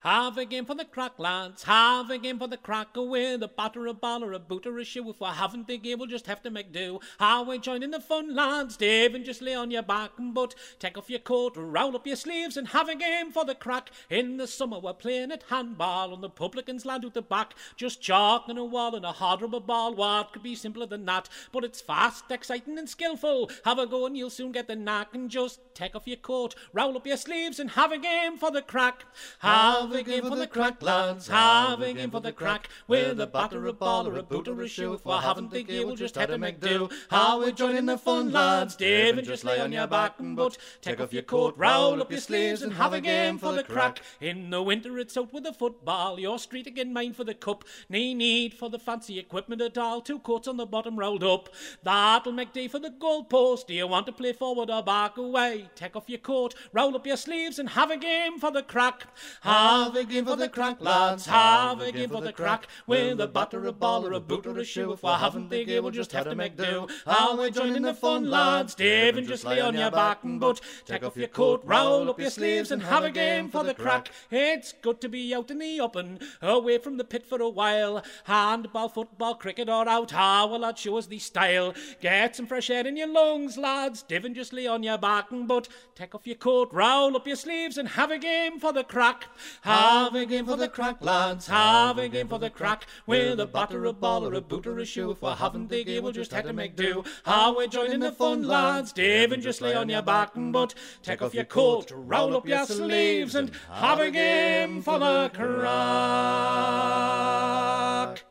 Have a game for the crack, lads. Have a game for the crack. With a batter, a ball, or a boot, or a shoe. If we haven't the game, we'll just have to make do. How we join in the fun, lads? Dave, and just lay on your back and butt. Take off your coat, roll up your sleeves, and have a game for the crack. In the summer, we're playing at handball on the publican's land out the back. Just chalk on a wall and a hard rubber ball. What could be simpler than that? But it's fast, exciting, and skillful. Have a go, and you'll soon get the knack. And just take off your coat, roll up your sleeves, and have a game for the crack. Have a game for the crack, lads. Have a game for the crack. With a batter, a ball, or a boot, or a shoe. If we haven't the game, we'll just have to make do. How we join in the fun, lads? Dave, and just lay on your back and butt. Take off your coat, roll up your sleeves, and have a game for the crack. In the winter, it's out with the football. Your street again, mine for the cup. No need for the fancy equipment at all. 2 coats on the bottom rolled up. That'll make day for the goal post. Do you want to play forward or back away? Take off your coat, roll up your sleeves, and have a game for the crack. Have a game for the crack, lads. Have a game for the crack. With a batter, a ball, or a boot, or a shoe. If we haven't the game, we'll just have to make do. How we join in the fun, lads? Dave, and just lay on your back and butt. Take off your coat, roll up your sleeves, and have a game for the crack. It's good to be out in the open, away from the pit for a while. Handball, football, cricket, or out. How will that show us the style? Get some fresh air in your lungs, lads. Dave, and just lay on your back and butt. Take off your coat, roll up your sleeves, and have a game for the crack. Have a game for the crack, lads. Have a game for the crack. With a batter, a ball, or a boot, or a shoe. If we haven't the game, we'll just have to make do. How we join in the fun, lads? Dave, and just lay on your back and butt. Take off your coat, roll up your sleeves, and have a game for the crack.